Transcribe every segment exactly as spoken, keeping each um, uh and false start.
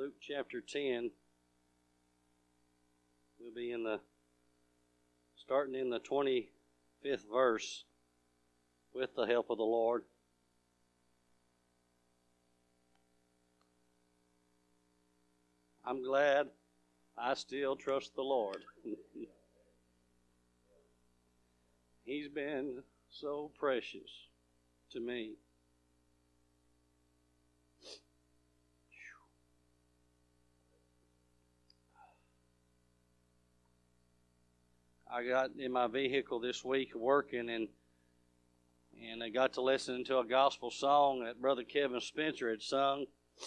Luke chapter ten. We'll be in the starting in the twenty-fifth verse with the help of the Lord. I'm glad I still trust the Lord. He's been so precious to me. I got in my vehicle this week working, and and I got to listen to a gospel song that Brother Kevin Spencer had sung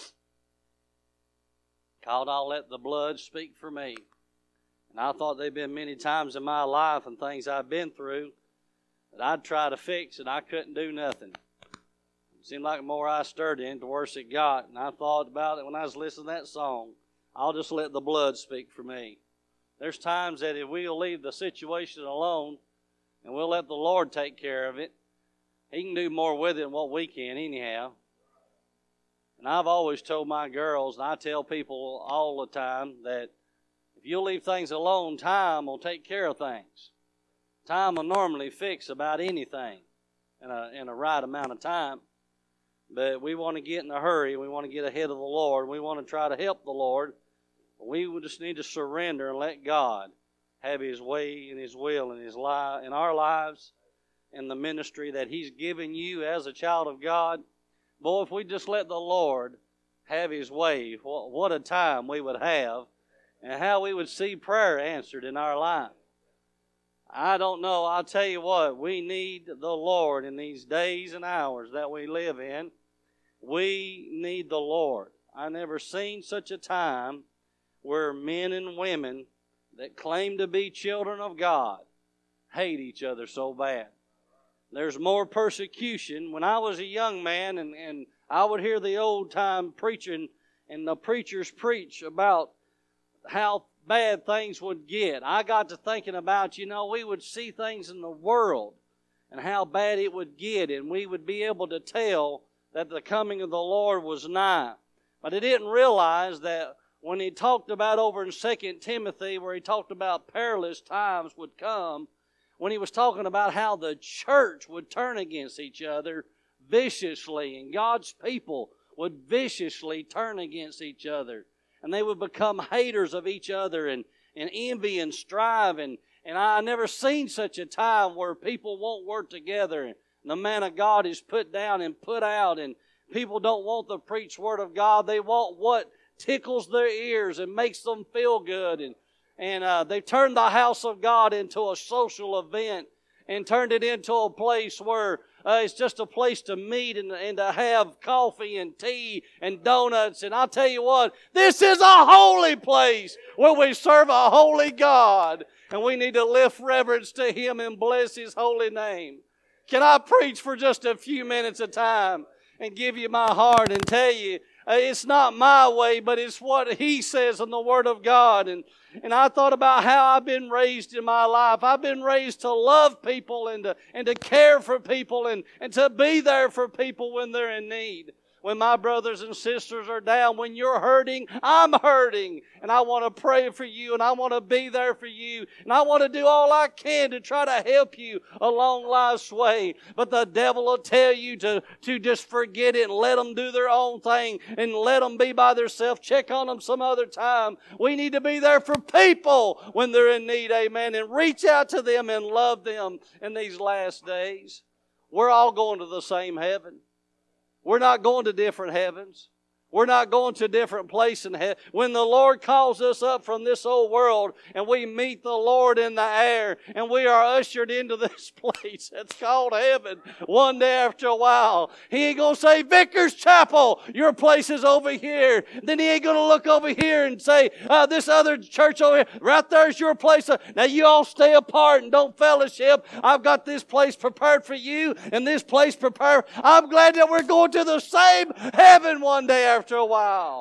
called "I'll Let the Blood Speak for Me." And I thought there'd been many times in my life and things I've been through that I'd try to fix and I couldn't do nothing. It seemed like the more I stirred in, the worse it got. And I thought about it when I was listening to that song. I'll just let the blood speak for me. There's times that if we'll leave the situation alone and we'll let the Lord take care of it, He can do more with it than what we can anyhow. And I've always told my girls, and I tell people all the time, that if you'll leave things alone, time will take care of things. Time will normally fix about anything in a, in a right amount of time. But we want to get in a hurry. We want to get ahead of the Lord. We want to try to help the Lord. We just need to surrender and let God have His way and His will in His life, in our lives, and the ministry that He's given you as a child of God. Boy, if we just let the Lord have His way, what a time we would have, and how we would see prayer answered in our life. I don't know. I'll tell you what, we need the Lord in these days and hours that we live in. We need the Lord. I never seen such a time where men and women that claim to be children of God hate each other so bad. There's more persecution. When I was a young man and, and I would hear the old time preaching and the preachers preach about how bad things would get, I got to thinking about, you know, we would see things in the world and how bad it would get, and we would be able to tell that the coming of the Lord was nigh. But I didn't realize that when he talked about over in Second Timothy, where he talked about perilous times would come, when he was talking about how the church would turn against each other viciously, and God's people would viciously turn against each other, and they would become haters of each other, and, and envy and strive, and, and I never seen such a time where people won't work together, and the man of God is put down and put out, and people don't want the preached word of God. They want what tickles their ears and makes them feel good. And, and uh, they turned the house of God into a social event and turned it into a place where uh, it's just a place to meet and, and to have coffee and tea and donuts. And I'll tell you what, this is a holy place where we serve a holy God. And we need to lift reverence to Him and bless His holy name. Can I preach for just a few minutes of time and give you my heart and tell you, it's not my way, but it's what He says in the Word of God. And, and I thought about how I've been raised in my life. I've been raised to love people and to, and to care for people and, and to be there for people when they're in need. When my brothers and sisters are down, when you're hurting, I'm hurting. And I want to pray for you, and I want to be there for you. And I want to do all I can to try to help you along life's way. But the devil will tell you to, to just forget it and let them do their own thing and let them be by themselves. Check on them some other time. We need to be there for people when they're in need, amen, and reach out to them and love them in these last days. We're all going to the same heaven. We're not going to different heavens. We're not going to a different place in heaven. When the Lord calls us up from this old world and we meet the Lord in the air and we are ushered into this place that's called heaven one day after a while, He ain't going to say, Vickers Chapel, your place is over here. Then He ain't going to look over here and say, uh, this other church over here, right there's your place. Now you all stay apart and don't fellowship. I've got this place prepared for you and this place prepared. I'm glad that we're going to the same heaven one day after After a while.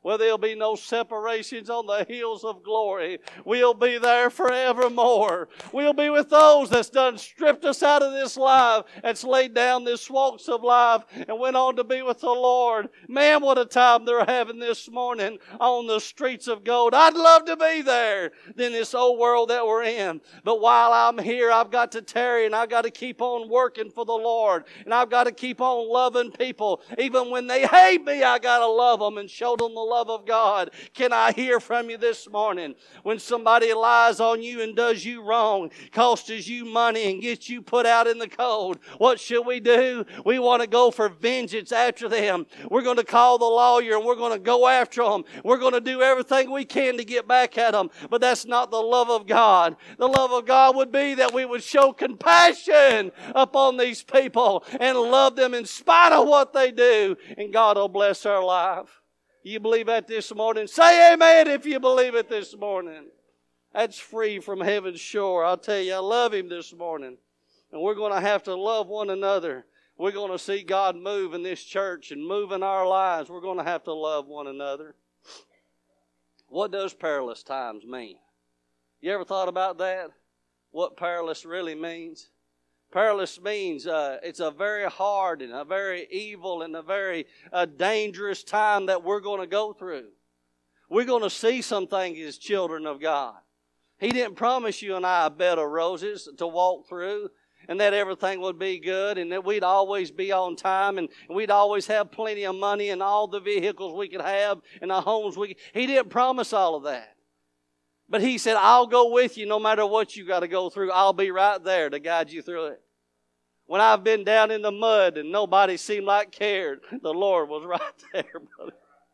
where there'll be no separations on the hills of glory. We'll be there forevermore. We'll be with those that's done stripped us out of this life, that's laid down this walks of life and went on to be with the Lord. Man, what a time they're having this morning on the streets of gold. I'd love to be there than this old world that we're in. But while I'm here, I've got to tarry and I've got to keep on working for the Lord. And I've got to keep on loving people. Even when they hate me, I got to love them and show them the love of God. Can I hear from you this morning? When somebody lies on you and does you wrong, costs you money and gets you put out in the cold, what should we do? We want to go for vengeance after them. We're going to call the lawyer and we're going to go after them. We're going to do everything we can to get back at them. But that's not the love of God. The love of God would be that we would show compassion upon these people and love them in spite of what they do. And God will bless our life. You believe that this morning? Say amen if you believe it this morning. That's free from heaven's shore. I'll tell you, I love Him this morning. And we're going to have to love one another. We're going to see God move in this church and move in our lives. We're going to have to love one another. What does perilous times mean? You ever thought about that? What perilous really means? Perilous means uh, it's a very hard and a very evil and a very uh, dangerous time that we're going to go through. We're going to see some things as children of God. He didn't promise you and I a bed of roses to walk through and that everything would be good and that we'd always be on time and we'd always have plenty of money and all the vehicles we could have and the homes we could. He didn't promise all of that. But He said, I'll go with you no matter what you got to go through. I'll be right there to guide you through it. When I've been down in the mud and nobody seemed like cared, the Lord was right there, brother.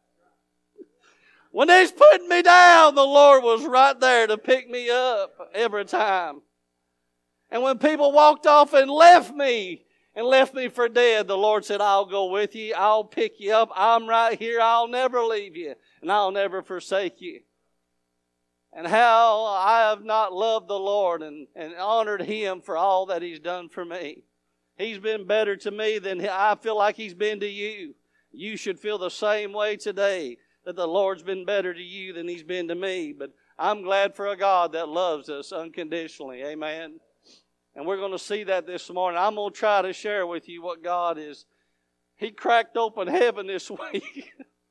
When they's putting me down, the Lord was right there to pick me up every time. And when people walked off and left me and left me for dead, the Lord said, I'll go with you. I'll pick you up. I'm right here. I'll never leave you. And I'll never forsake you. And how I have not loved the Lord and, and honored Him for all that He's done for me. He's been better to me than I feel like He's been to you. You should feel the same way today, that the Lord's been better to you than He's been to me. But I'm glad for a God that loves us unconditionally. Amen. And we're going to see that this morning. I'm going to try to share with you what God is. He cracked open heaven this week.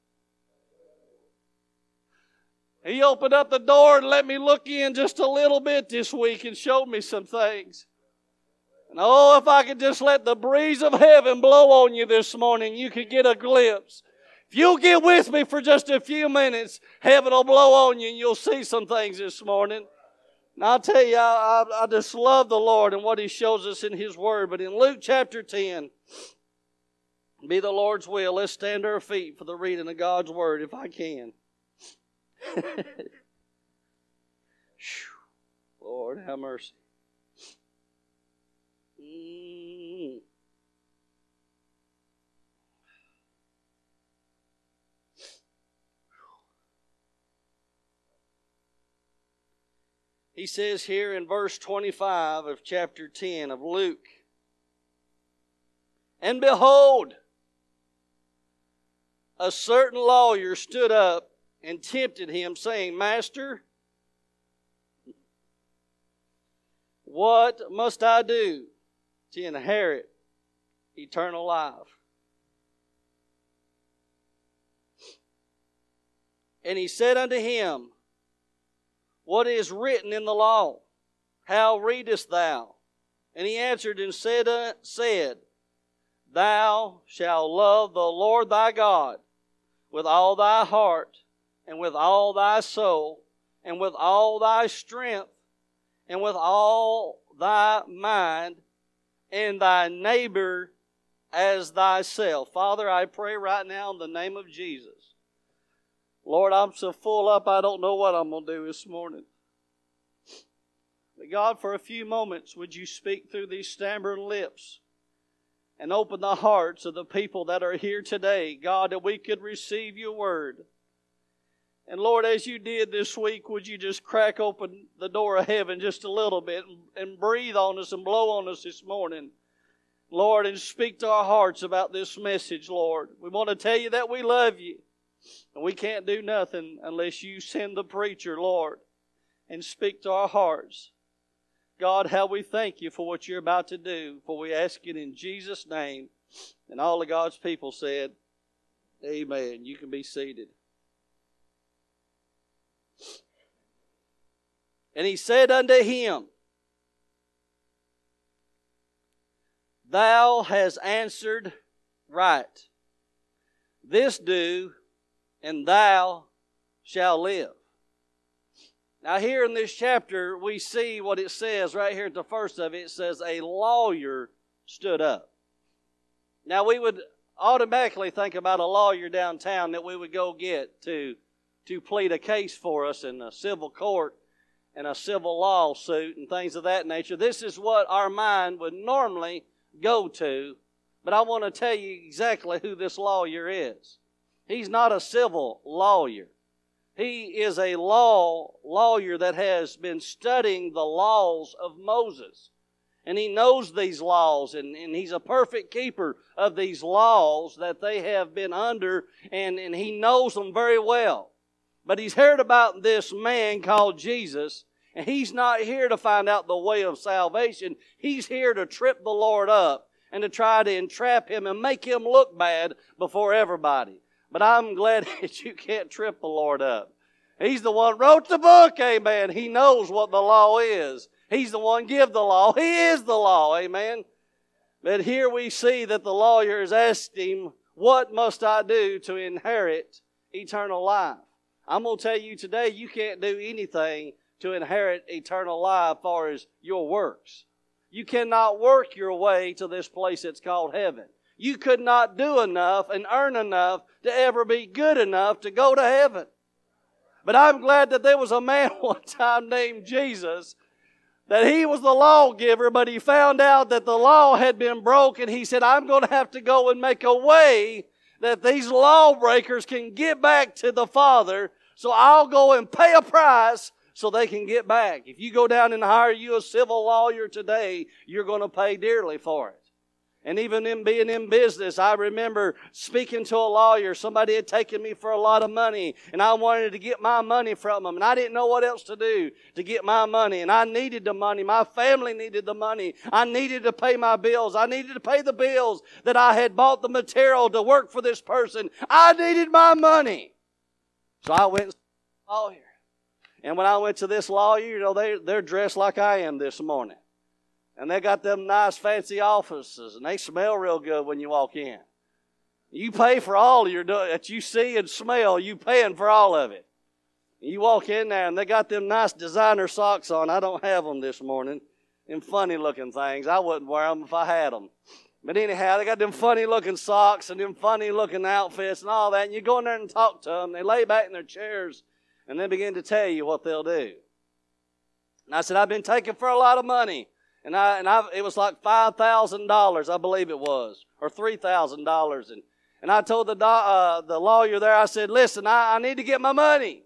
He opened up the door and let me look in just a little bit this week and showed me some things. And oh, if I could just let the breeze of heaven blow on you this morning, you could get a glimpse. If you'll get with me for just a few minutes, heaven will blow on you and you'll see some things this morning. And I'll tell you, I, I, I just love the Lord and what He shows us in His Word. But in Luke chapter ten, be the Lord's will, let's stand to our feet for the reading of God's Word if I can. Lord, have mercy. Mm. He says here in verse twenty-five of chapter ten of Luke, and behold, a certain lawyer stood up and tempted Him, saying, Master, what must I do to inherit eternal life? And He said unto him, What is written in the law? How readest thou? And he answered and said, uh, said, Thou shalt love the Lord thy God with all thy heart, and with all thy soul, and with all thy strength, and with all thy mind, and thy neighbor as thyself. Father, I pray right now in the name of Jesus. Lord, I'm so full up I don't know what I'm going to do this morning. But God, for a few moments, would you speak through these stammering lips and open the hearts of the people that are here today, God, that we could receive your word. And Lord, as you did this week, would you just crack open the door of heaven just a little bit and, and breathe on us and blow on us this morning, Lord, and speak to our hearts about this message, Lord. We want to tell you that we love you. And we can't do nothing unless you send the preacher, Lord, and speak to our hearts. God, how we thank you for what you're about to do, for we ask it in Jesus' name. And all of God's people said, amen. You can be seated. And he said unto him, Thou hast answered right. This do, and thou shalt live. Now here in this chapter, we see what it says right here at the first of it. It says, a lawyer stood up. Now we would automatically think about a lawyer downtown that we would go get to, to plead a case for us in a civil court and a civil lawsuit and things of that nature. This is what our mind would normally go to. But I want to tell you exactly who this lawyer is. He's not a civil lawyer. He is a law lawyer that has been studying the laws of Moses. And he knows these laws, and, and he's a perfect keeper of these laws that they have been under, and, and he knows them very well. But he's heard about this man called Jesus, and he's not here to find out the way of salvation. He's here to trip the Lord up and to try to entrap him and make him look bad before everybody. But I'm glad that you can't trip the Lord up. He's the one wrote the book, amen. He knows what the law is. He's the one give the law. He is the law, amen. But here we see that the lawyer is asking him, what must I do to inherit eternal life? I'm going to tell you today, you can't do anything to inherit eternal life as far as your works. You cannot work your way to this place that's called heaven. You could not do enough and earn enough to ever be good enough to go to heaven. But I'm glad that there was a man one time named Jesus, that he was the lawgiver, but he found out that the law had been broken. He said, I'm going to have to go and make a way that these lawbreakers can get back to the Father, so I'll go and pay a price so they can get back. If you go down and hire you a civil lawyer today, you're going to pay dearly for it. And even in being in business, I remember speaking to a lawyer. Somebody had taken me for a lot of money, and I wanted to get my money from them. And I didn't know what else to do to get my money. And I needed the money. My family needed the money. I needed to pay my bills. I needed to pay the bills that I had bought the material to work for this person. I needed my money. So I went to the lawyer. And when I went to this lawyer, you know, they, they're dressed like I am this morning. And they got them nice fancy offices, and they smell real good when you walk in. You pay for all your that you see and smell. You paying for all of it. You walk in there, and they got them nice designer socks on. I don't have them this morning. Them funny looking things. I wouldn't wear them if I had them. But anyhow, they got them funny looking socks and them funny looking outfits and all that. And you go in there and talk to them. They lay back in their chairs, and they begin to tell you what they'll do. And I said, I've been taken for a lot of money. And I and I it was like five thousand dollars, I believe it was, or three thousand dollars. And and I told the do, uh, the lawyer there, I said, listen, I, I need to get my money.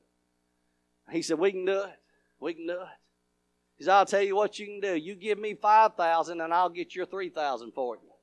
He said, we can do it. We can do it. He said, I'll tell you what you can do. You give me five thousand, and I'll get your three thousand for you.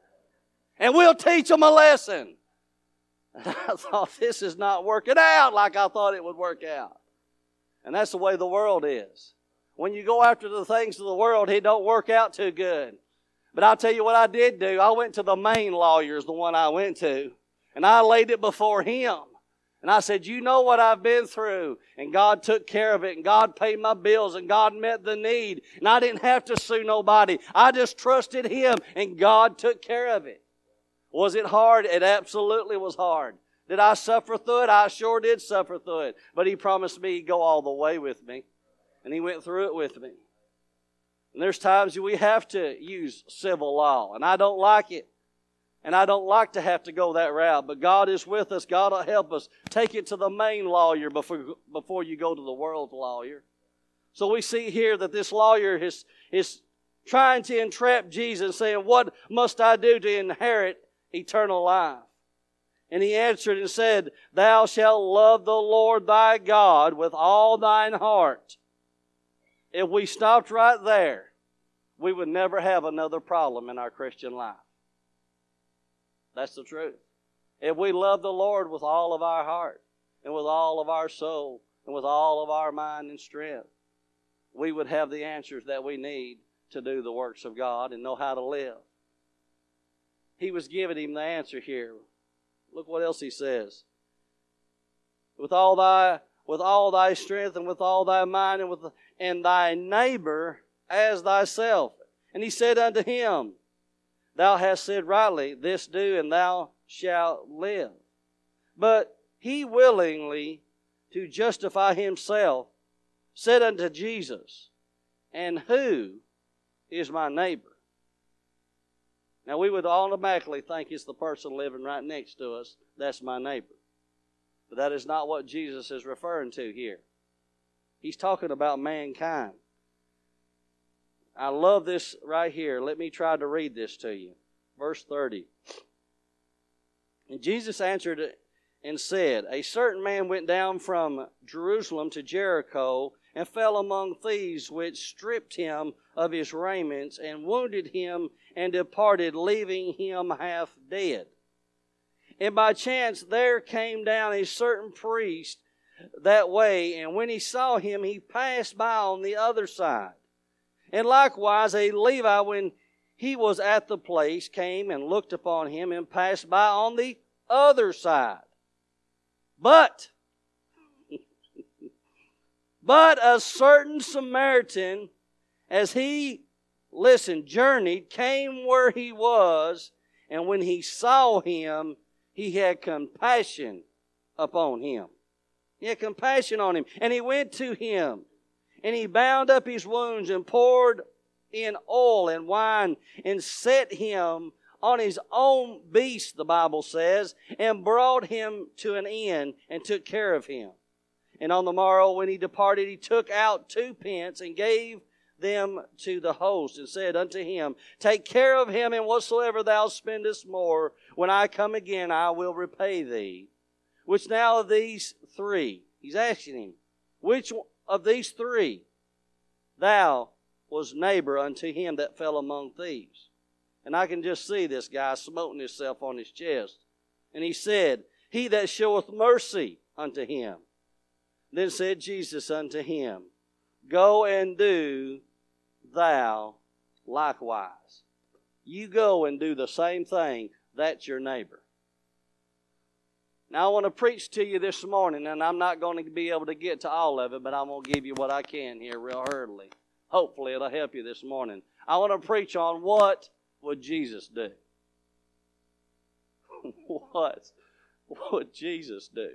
And we'll teach them a lesson. And I thought, this is not working out like I thought it would work out. And that's the way the world is. When you go after the things of the world, it don't work out too good. But I'll tell you what I did do. I went to the main lawyer, is the one I went to, and I laid it before him. And I said, you know what I've been through, and God took care of it, and God paid my bills, and God met the need, and I didn't have to sue nobody. I just trusted Him, and God took care of it. Was it hard? It absolutely was hard. Did I suffer through it? I sure did suffer through it. But He promised me He'd go all the way with me. And He went through it with me. And there's times we have to use civil law. And I don't like it. And I don't like to have to go that route. But God is with us. God will help us. Take it to the main lawyer before, before you go to the world's lawyer. So we see here that this lawyer is, is trying to entrap Jesus, saying, what must I do to inherit eternal life? And He answered and said, thou shalt love the Lord thy God with all thine heart. If we stopped right there, we would never have another problem in our Christian life. That's the truth. If we love the Lord with all of our heart and with all of our soul and with all of our mind and strength, we would have the answers that we need to do the works of God and know how to live. He was giving him the answer here. Look what else he says. With all thy with all thy strength and with all thy mind and with and thy neighbor as thyself. And he said unto him, Thou hast said rightly, this do, and thou shalt live. But he willingly, to justify himself, said unto Jesus, And who is my neighbor? Now we would automatically think it's the person living right next to us. That's my neighbor. But that is not what Jesus is referring to here. He's talking about mankind. I love this right here. Let me try to read this to you. Verse thirty. And Jesus answered and said, A certain man went down from Jerusalem to Jericho and fell among thieves, which stripped him of his raiments and wounded him and departed, leaving him half dead. And by chance there came down a certain priest that way, and when he saw him, he passed by on the other side. And likewise a Levi, when he was at the place, came and looked upon him and passed by on the other side. But, but a certain Samaritan, as he, listen, journeyed, came where he was, and when he saw him, he had compassion upon him. He had compassion on him. And he went to him, and he bound up his wounds and poured in oil and wine and set him on his own beast, the Bible says, and brought him to an inn and took care of him. And on the morrow when he departed, he took out two pence and gave them to the host and said unto him, Take care of him, and whatsoever thou spendest more, when I come again, I will repay thee. Which now of these three, he's asking him, which of these three thou was neighbor unto him that fell among thieves? And I can just see this guy smoting himself on his chest. And he said, He that showeth mercy unto him. Then said Jesus unto him, Go and do thou likewise. You go and do the same thing. That's your neighbor. Now I want to preach to you this morning, and I'm not going to be able to get to all of it, but I'm going to give you what I can here real hurriedly. Hopefully it'll help you this morning. I want to preach on what would Jesus do? What would Jesus do?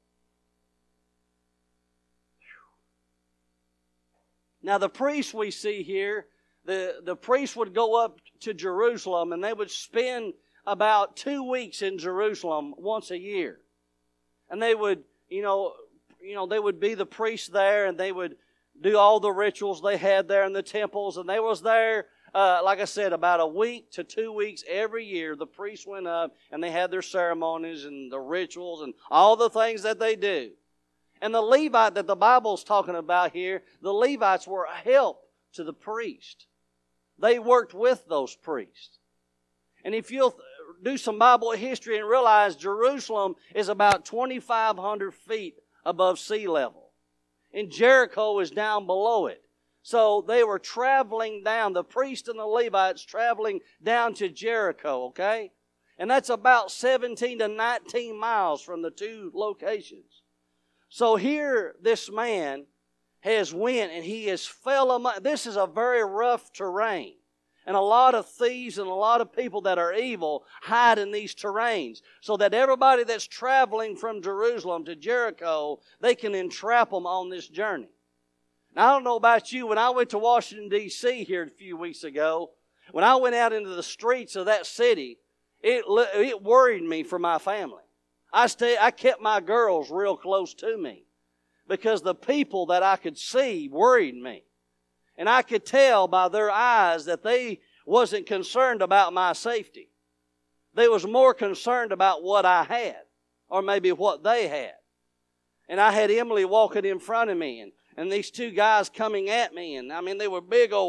Now the priests we see here, the, the priests would go up to Jerusalem and they would spend about two weeks in Jerusalem once a year. And they would, you know, you know, they would be the priests there, and they would do all the rituals they had there in the temples, and they was there Uh, like I said, about a week to two weeks every year, the priests went up and they had their ceremonies and the rituals and all the things that they do. And the Levite that the Bible's talking about here, the Levites were a help to the priest. They worked with those priests. And if you'll do some Bible history and realize Jerusalem is about twenty-five hundred feet above sea level, and Jericho is down below it. So they were traveling down, the priests and the Levites traveling down to Jericho, okay? And that's about seventeen to nineteen miles from the two locations. So here this man has went and he has fell among, this is a very rough terrain. And a lot of thieves and a lot of people that are evil hide in these terrains, so that everybody that's traveling from Jerusalem to Jericho, they can entrap them on this journey. Now, I don't know about you, when I went to Washington, D C here a few weeks ago, when I went out into the streets of that city, it, it worried me for my family. I, stay, I kept my girls real close to me because the people that I could see worried me. And I could tell by their eyes that they wasn't concerned about my safety. They was more concerned about what I had, or maybe what they had. And I had Emily walking in front of me, and, and these two guys coming at me. And I mean, they were big old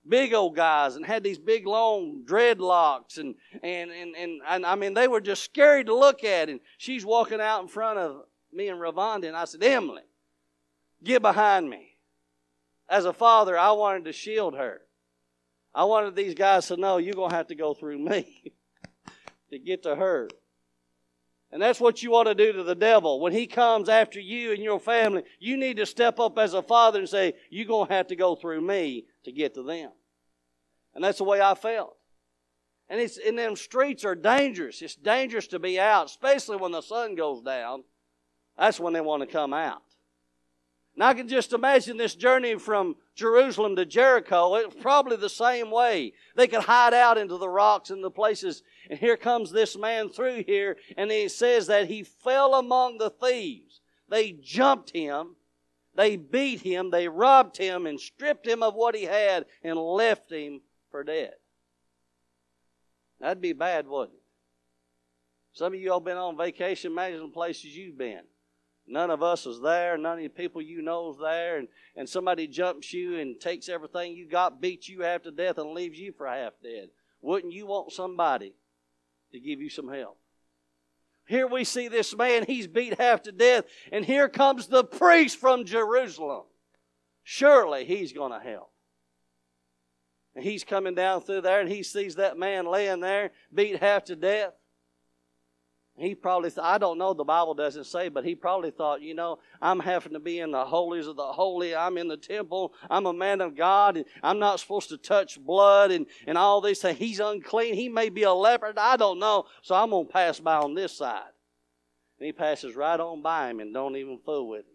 Big old guys, and had these big long dreadlocks, and and and and, and I mean they were just scary to look at. And she's walking out in front of me and Ravonda, and I said, Emily, get behind me. As a father, I wanted to shield her. I wanted these guys to know you're going to have to go through me to get to her. And that's what you want to do to the devil. When he comes after you and your family, you need to step up as a father and say, you're going to have to go through me to get to them. And that's the way I felt. And it's and them streets are dangerous. It's dangerous to be out, especially when the sun goes down. That's when they want to come out. And I can just imagine this journey from Jerusalem to Jericho. It was probably the same way. They could hide out into the rocks and the places. And here comes this man through here. And it says that he fell among the thieves. They jumped him. They beat him. They robbed him and stripped him of what he had and left him for dead. That'd be bad, wouldn't it? Some of you all been on vacation. Imagine the places you've been. None of us is there. None of the people you know is there. And, and somebody jumps you and takes everything you got, beats you half to death, and leaves you for half dead. Wouldn't you want somebody to give you some help? Here we see this man. He's beat half to death. And here comes the priest from Jerusalem. Surely he's going to help. And he's coming down through there, and he sees that man laying there, beat half to death. He probably, th- I don't know, the Bible doesn't say, but he probably thought, you know, I'm having to be in the holies of the holy. I'm in the temple. I'm a man of God, and I'm not supposed to touch blood and, and all these things. He's unclean. He may be a leopard. I don't know. So I'm going to pass by on this side. And he passes right on by him and don't even fool with him.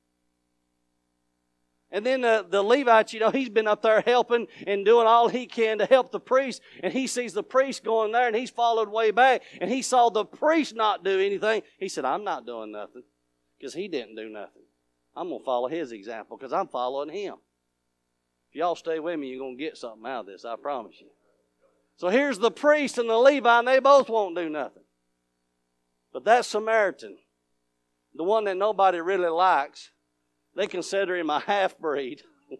And then the, the Levite, you know, he's been up there helping and doing all he can to help the priest. And he sees the priest going there, and he's followed way back. And he saw the priest not do anything. He said, I'm not doing nothing because he didn't do nothing. I'm going to follow his example because I'm following him. If y'all stay with me, you're going to get something out of this, I promise you. So here's the priest and the Levite, and they both won't do nothing. But that Samaritan, the one that nobody really likes, they consider him a half-breed.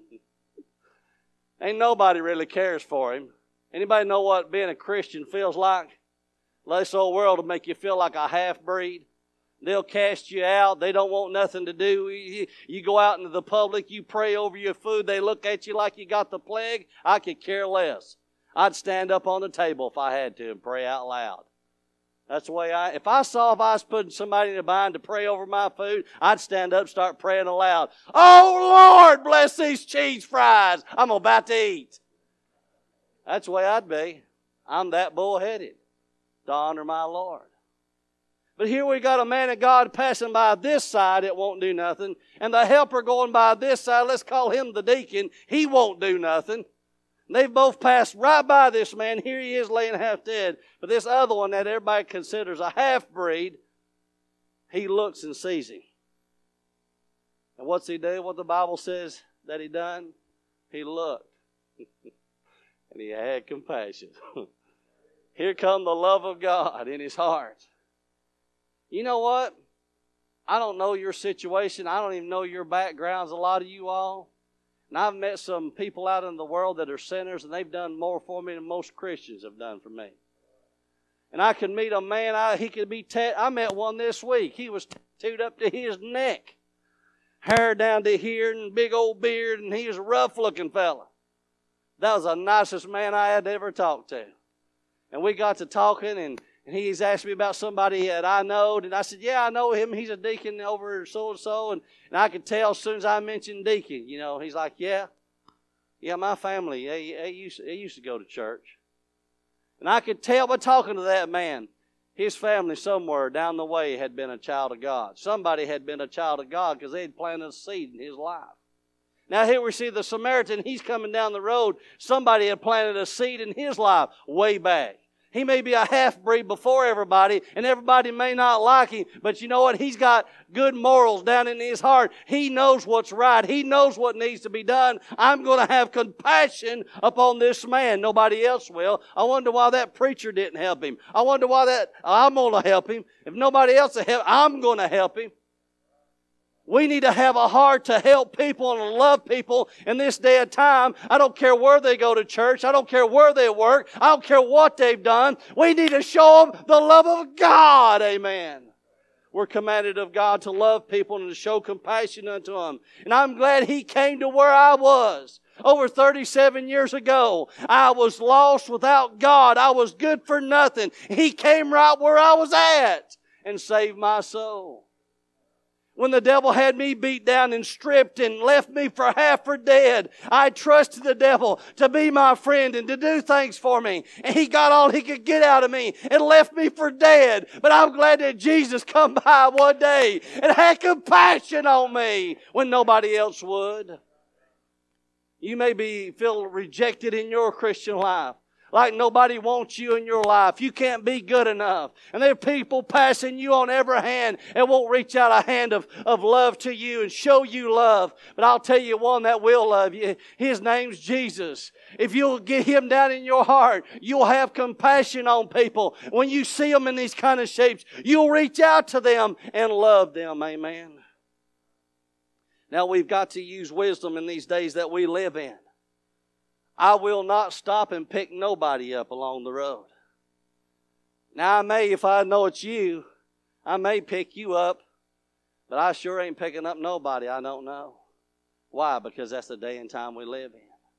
Ain't nobody really cares for him. Anybody know what being a Christian feels like? This old world will make you feel like a half-breed. They'll cast you out. They don't want nothing to do. You, you go out into the public, you pray over your food, they look at you like you got the plague. I could care less. I'd stand up on the table if I had to and pray out loud. That's the way I, if I saw if I was putting somebody in a bind to pray over my food, I'd stand up and start praying aloud. Oh, Lord, bless these cheese fries I'm about to eat. That's the way I'd be. I'm that bullheaded to honor my Lord. But here we got a man of God passing by this side, it won't do nothing. And the helper going by this side, let's call him the deacon, he won't do nothing. They've both passed right by this man. Here he is laying half dead. But this other one that everybody considers a half-breed, he looks and sees him. And what's he do? What the Bible says that he done? He looked. And he had compassion. Here come the love of God in his heart. You know what? I don't know your situation. I don't even know your backgrounds, a lot of you all. And I've met some people out in the world that are sinners, and they've done more for me than most Christians have done for me. And I could meet a man, I, he could be, ta- I met one this week. He was tattooed up to his neck. Hair down to here and big old beard, and he was a rough-looking fella. That was the nicest man I had ever talked to. And we got to talking, and And he's asked me about somebody that I know. And I said, yeah, I know him. He's a deacon over so-and-so. And, and I could tell as soon as I mentioned deacon, you know, he's like, yeah. Yeah, my family, they, they, used, they used to go to church. And I could tell by talking to that man, his family somewhere down the way had been a child of God. Somebody had been a child of God because they had planted a seed in his life. Now here we see the Samaritan. He's coming down the road. Somebody had planted a seed in his life way back. He may be a half-breed before everybody, and everybody may not like him, but you know what? He's got good morals down in his heart. He knows what's right. He knows what needs to be done. I'm going to have compassion upon this man. Nobody else will. I wonder why that preacher didn't help him. I wonder why that, I'm going to help him. If nobody else will help, I'm going to help him. We need to have a heart to help people and love people in this day of time. I don't care where they go to church. I don't care where they work. I don't care what they've done. We need to show them the love of God. Amen. We're commanded of God to love people and to show compassion unto them. And I'm glad He came to where I was. Over thirty-seven years ago, I was lost without God. I was good for nothing. He came right where I was at and saved my soul. When the devil had me beat down and stripped and left me for half for dead, I trusted the devil to be my friend and to do things for me. And he got all he could get out of me and left me for dead. But I'm glad that Jesus come by one day and had compassion on me when nobody else would. You may be feel rejected in your Christian life. Like nobody wants you in your life. You can't be good enough. And there are people passing you on every hand and won't reach out a hand of, of love to you and show you love. But I'll tell you one that will love you. His name's Jesus. If you'll get Him down in your heart, you'll have compassion on people. When you see them in these kind of shapes, you'll reach out to them and love them. Amen. Now we've got to use wisdom in these days that we live in. I will not stop and pick nobody up along the road. Now I may, if I know it's you, I may pick you up, but I sure ain't picking up nobody I don't know. Why? Because that's the day and time we live in.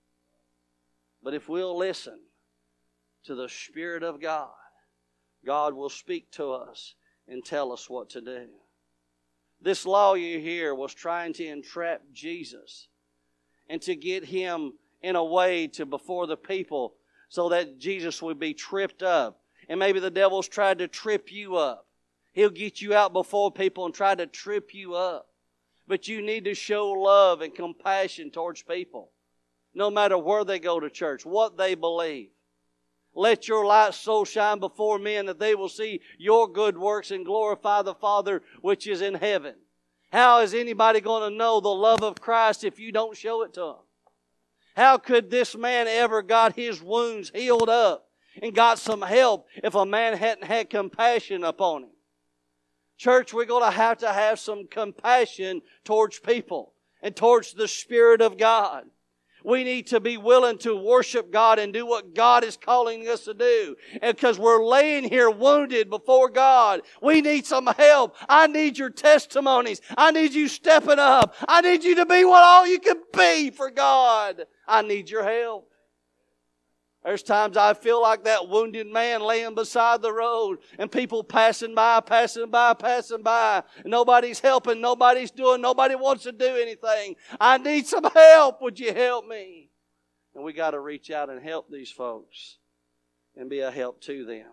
But if we'll listen to the Spirit of God, God will speak to us and tell us what to do. This lawyer here was trying to entrap Jesus and to get Him in a way to before the people so that Jesus would be tripped up. And maybe the devil's tried to trip you up. He'll get you out before people and try to trip you up. But you need to show love and compassion towards people. No matter where they go to church, what they believe. Let your light so shine before men that they will see your good works and glorify the Father which is in heaven. How is anybody going to know the love of Christ if you don't show it to them? How could this man ever got his wounds healed up and got some help if a man hadn't had compassion upon him? Church, we're going to have to have some compassion towards people and towards the Spirit of God. We need to be willing to worship God and do what God is calling us to do. And because we're laying here wounded before God, we need some help. I need your testimonies. I need you stepping up. I need you to be what all you can be for God. I need your help. There's times I feel like that wounded man laying beside the road and people passing by, passing by, passing by. Nobody's helping, nobody's doing, nobody wants to do anything. I need some help. Would you help me? And we got to reach out and help these folks and be a help to them.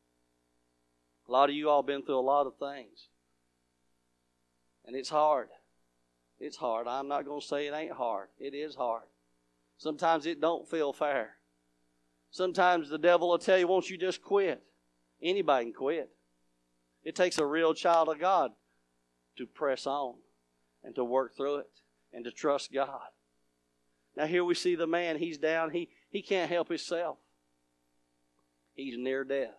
A lot of you all been through a lot of things. And it's hard. It's hard. I'm not going to say it ain't hard. It is hard. Sometimes it don't feel fair. Sometimes the devil will tell you, won't you just quit? Anybody can quit. It takes a real child of God to press on and to work through it and to trust God. Now here we see the man, he's down, he, he can't help himself. He's near death.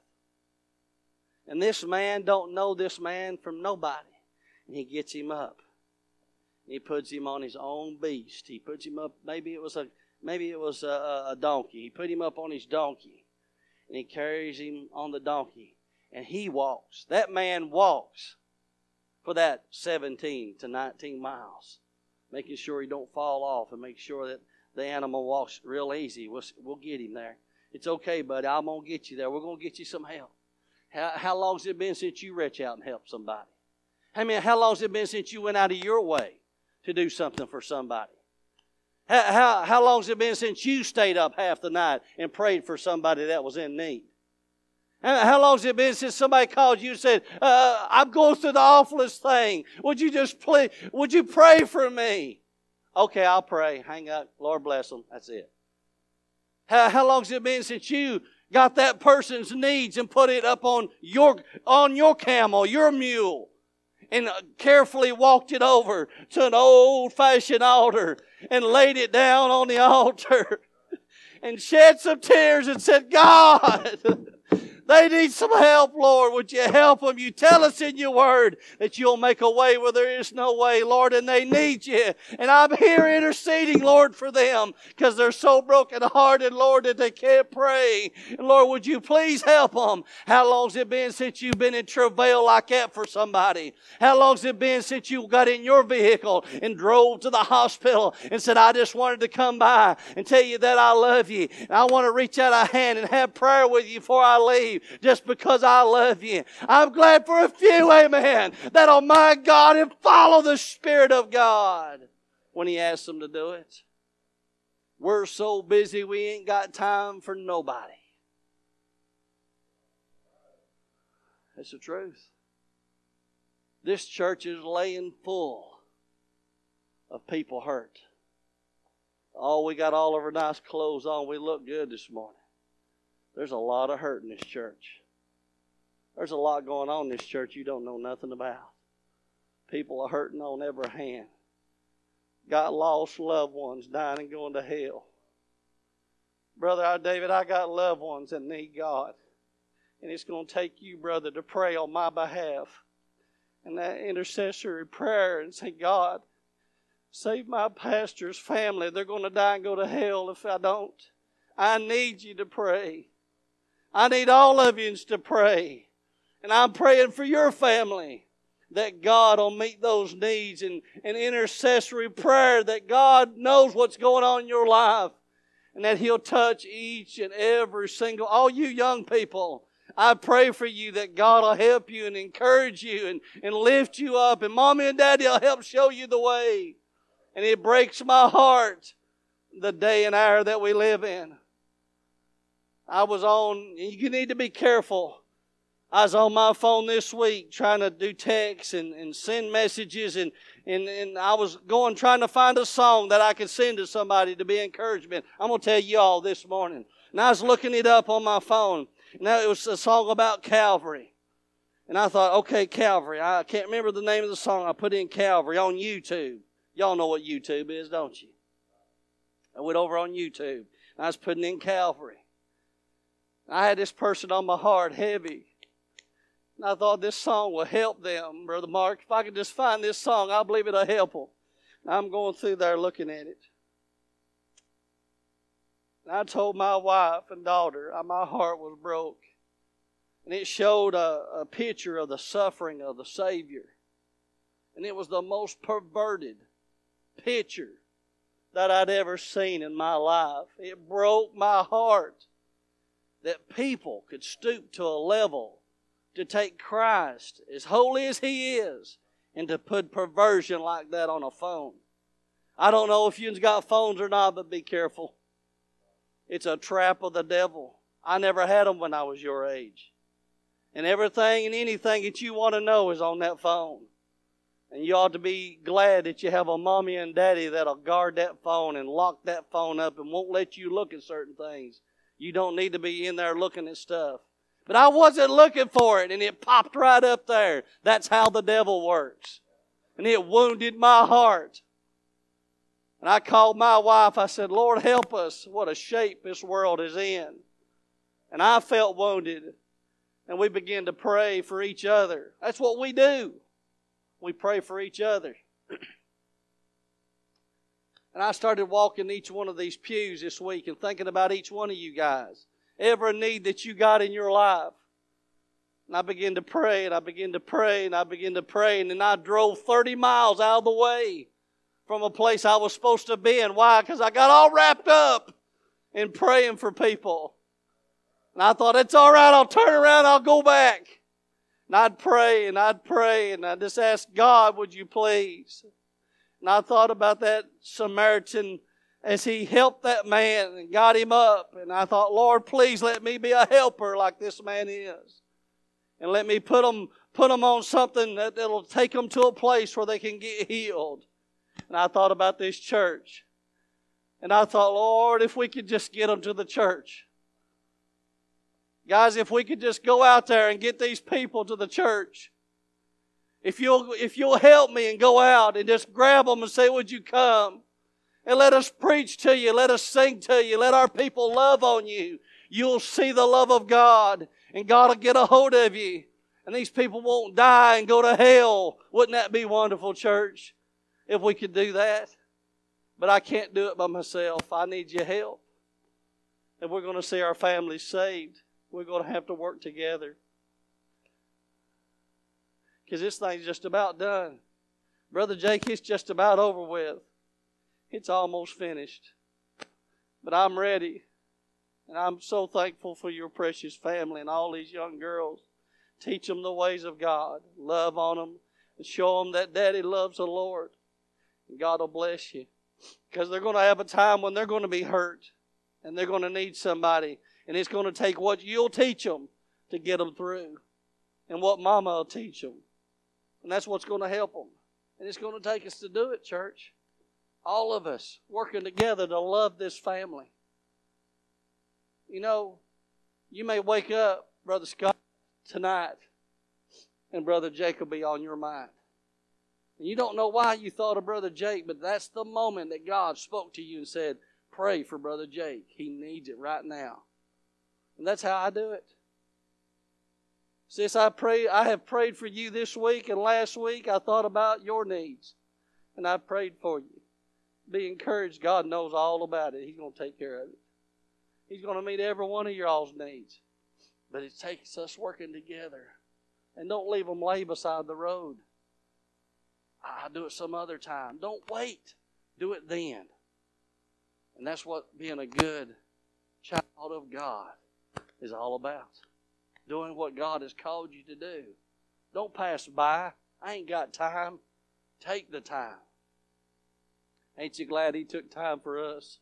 And this man don't know this man from nobody. And he gets him up. He puts him on his own beast. He puts him up, maybe it was a Maybe it was a, a donkey. He put him up on his donkey. And he carries him on the donkey. And he walks. That man walks for that seventeen to nineteen miles. Making sure he don't fall off and make sure that the animal walks real easy. We'll, we'll get him there. It's okay, buddy. I'm going to get you there. We're going to get you some help. How, how long has it been since you reached out and helped somebody? I mean, how long has it been since you went out of your way to do something for somebody? How, how, how long has it been since you stayed up half the night and prayed for somebody that was in need? How, how long has it been since somebody called you and said, uh, I'm going through the awfulest thing. Would you just play, would you pray for me? Okay, I'll pray. Hang up. Lord bless them. That's it. How, how long has it been since you got that person's needs and put it up on your, on your camel, your mule, and carefully walked it over to an old-fashioned altar and laid it down on the altar and shed some tears and said, God, They need some help, Lord. Would you help them? You tell us in your word that you'll make a way where there is no way, Lord, and they need you. And I'm here interceding, Lord, for them because they're so brokenhearted, Lord, that they can't pray. And Lord, would you please help them? How long's it been since you've been in travail like that for somebody? How long's it been since you got in your vehicle and drove to the hospital and said, I just wanted to come by and tell you that I love you. And I want to reach out a hand and have prayer with you before I leave. Just because I love you. I'm glad for a few, amen, that'll mind God and follow the Spirit of God when He asks them to do it. We're so busy we ain't got time for nobody. That's the truth. This church is laying full of people hurt. Oh, we got all of our nice clothes on. We look good this morning. There's a lot of hurt in this church. There's a lot going on in this church you don't know nothing about. People are hurting on every hand. Got lost loved ones dying and going to hell. Brother David, I got loved ones that need God. And it's going to take you, brother, to pray on my behalf. And that intercessory prayer and say, God, save my pastor's family. They're going to die and go to hell if I don't. I need you to pray. I need all of you to pray. And I'm praying for your family that God will meet those needs and, and intercessory prayer that God knows what's going on in your life and that He'll touch each and every single, all you young people. I pray for you that God will help you and encourage you and, and lift you up. And Mommy and Daddy will help show you the way. And it breaks my heart the day and hour that we live in. I was on, you need to be careful. I was on my phone this week trying to do texts and, and send messages and, and, and I was going trying to find a song that I could send to somebody to be encouragement. I'm going to tell you all this morning. And I was looking it up on my phone. And it was a song about Calvary. And I thought, okay, Calvary. I can't remember the name of the song. I put in Calvary on YouTube. Y'all know what YouTube is, don't you? I went over on YouTube. And I was putting in Calvary. I had this person on my heart heavy. And I thought this song will help them, Brother Mark. If I could just find this song, I believe it'll help them. And I'm going through there looking at it. And I told my wife and daughter my heart was broke. And it showed a, a picture of the suffering of the Savior. And it was the most perverted picture that I'd ever seen in my life. It broke my heart that people could stoop to a level to take Christ, as holy as He is, and to put perversion like that on a phone. I don't know if you've got phones or not, but be careful. It's a trap of the devil. I never had them when I was your age. And everything and anything that you want to know is on that phone. And you ought to be glad that you have a mommy and daddy that'll guard that phone and lock that phone up and won't let you look at certain things. You don't need to be in there looking at stuff. But I wasn't looking for it, and it popped right up there. That's how the devil works. And it wounded my heart. And I called my wife. I said, Lord, help us. What a shape this world is in. And I felt wounded. And we began to pray for each other. That's what we do. We pray for each other. And I started walking each one of these pews this week and thinking about each one of you guys. Every need that you got in your life. And I began to pray, and I began to pray, and I began to pray. And then I drove thirty miles out of the way from a place I was supposed to be in. Why? Because I got all wrapped up in praying for people. And I thought, it's all right, I'll turn around, I'll go back. And I'd pray, and I'd pray, and I just asked God, would you please? And I thought about that Samaritan as he helped that man and got him up. And I thought, Lord, please let me be a helper like this man is. And let me put them, put them on something that will take them to a place where they can get healed. And I thought about this church. And I thought, Lord, if we could just get them to the church. Guys, if we could just go out there and get these people to the church. If you'll, if you'll help me and go out and just grab them and say, would you come? And let us preach to you. Let us sing to you. Let our people love on you. You'll see the love of God. and God will get a hold of you. And these people won't die and go to hell. Wouldn't that be wonderful, church, if we could do that? But I can't do it by myself. I need your help. If we're going to see our families saved, we're going to have to work together. Because this thing's just about done. Brother Jake, it's just about over with. It's almost finished. But I'm ready. And I'm so thankful for your precious family and all these young girls. Teach them the ways of God. Love on them. And show them that Daddy loves the Lord. And God will bless you. Because they're going to have a time when they're going to be hurt. And they're going to need somebody. And it's going to take what you'll teach them to get them through. And what Mama will teach them. And that's what's going to help them. And it's going to take us to do it, church. All of us working together to love this family. You know, you may wake up, Brother Scott, tonight, and Brother Jake will be on your mind. And you don't know why you thought of Brother Jake, but that's the moment that God spoke to you and said, pray for Brother Jake. He needs it right now. And that's how I do it. Since I pray, I have prayed for you this week and last week, I thought about your needs. And I prayed for you. Be encouraged. God knows all about it. He's going to take care of it. He's going to meet every one of your all's needs. But it takes us working together. And don't leave them lay beside the road. I'll do it some other time. Don't wait. Do it then. And that's what being a good child of God is all about. Doing what God has called you to do. Don't pass by. I ain't got time. Take the time. Ain't you glad He took time for us?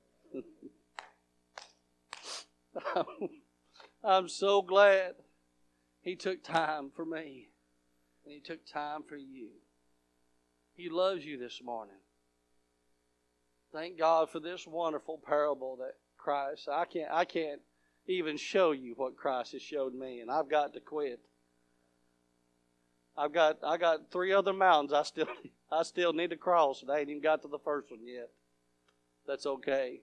I'm so glad He took time for me. And He took time for you. He loves you this morning. Thank God for this wonderful parable that Christ, I can't, I can't even show you what Christ has showed me, and I've got to quit. I've got I got three other mountains I still I still need to cross, and I ain't even got to the first one yet. That's okay.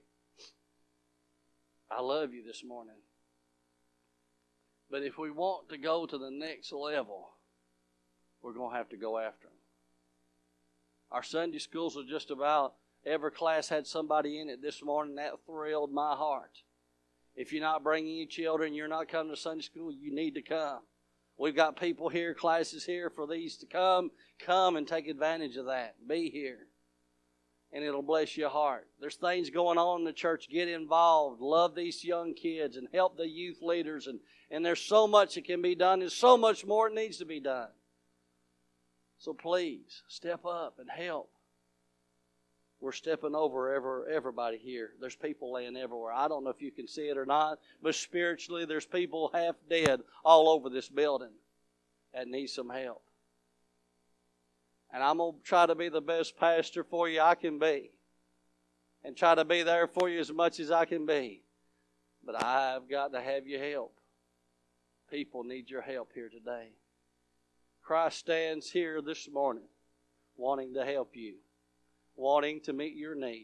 I love you this morning. But if we want to go to the next level, we're going to have to go after them. Our Sunday schools are just about, every class had somebody in it this morning. That thrilled my heart. If you're not bringing your children, you're not coming to Sunday school, you need to come. We've got people here, classes here for these to come. Come and take advantage of that. Be here. And it'll bless your heart. There's things going on in the church. Get involved. Love these young kids and help the youth leaders. And, and there's so much that can be done. There's so much more that needs to be done. So please, step up and help. We're stepping over every, everybody here. There's people laying everywhere. I don't know if you can see it or not, but spiritually there's people half dead all over this building that need some help. And I'm going to try to be the best pastor for you I can be. And try to be there for you as much as I can be. But I've got to have your help. People need your help here today. Christ stands here this morning wanting to help you. Wanting to meet your need.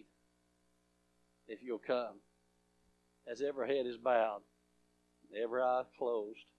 If you'll come. As every head is bowed. Every eye closed.